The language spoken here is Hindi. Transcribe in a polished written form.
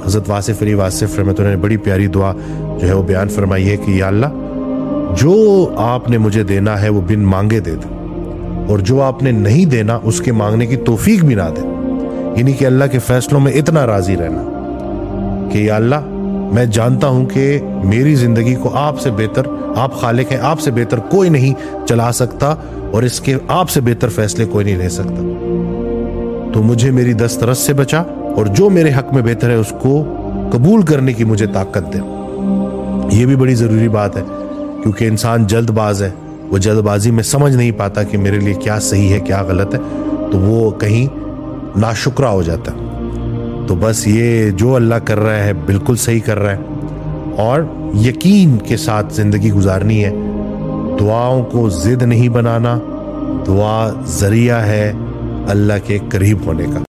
हज़रत वासिफ़ अली वासिफ़ रहमतुल्लाह ने बड़ी प्यारी दुआ जो है वो बयान फरमाई है कि या अल्लाह, जो आपने मुझे देना है वो बिन मांगे दे दे, और जो आपने नहीं देना उसके मांगने की तौफीक भी ना दे। यानी कि अल्लाह के फैसलों में इतना राजी रहना कि या अल्लाह, मैं जानता हूं कि मेरी जिंदगी को आपसे बेहतर, आप खालिक हैं, आपसे बेहतर कोई नहीं चला सकता और इसके आपसे बेहतर फैसले कोई नहीं ले सकता। तो मुझे मेरी दस्तरस से बचा और जो मेरे हक में बेहतर है उसको कबूल करने की मुझे ताकत दे। ये भी बड़ी ज़रूरी बात है, क्योंकि इंसान जल्दबाज है, वो जल्दबाजी में समझ नहीं पाता कि मेरे लिए क्या सही है क्या गलत है, तो वो कहीं नाशुक्रा हो जाता है। तो बस ये जो अल्लाह कर रहा है बिल्कुल सही कर रहा है, और यकीन के साथ ज़िंदगी गुजारनी है। दुआओं को ज़िद नहीं बनाना, दुआ ज़रिया है अल्लाह के करीब होने का।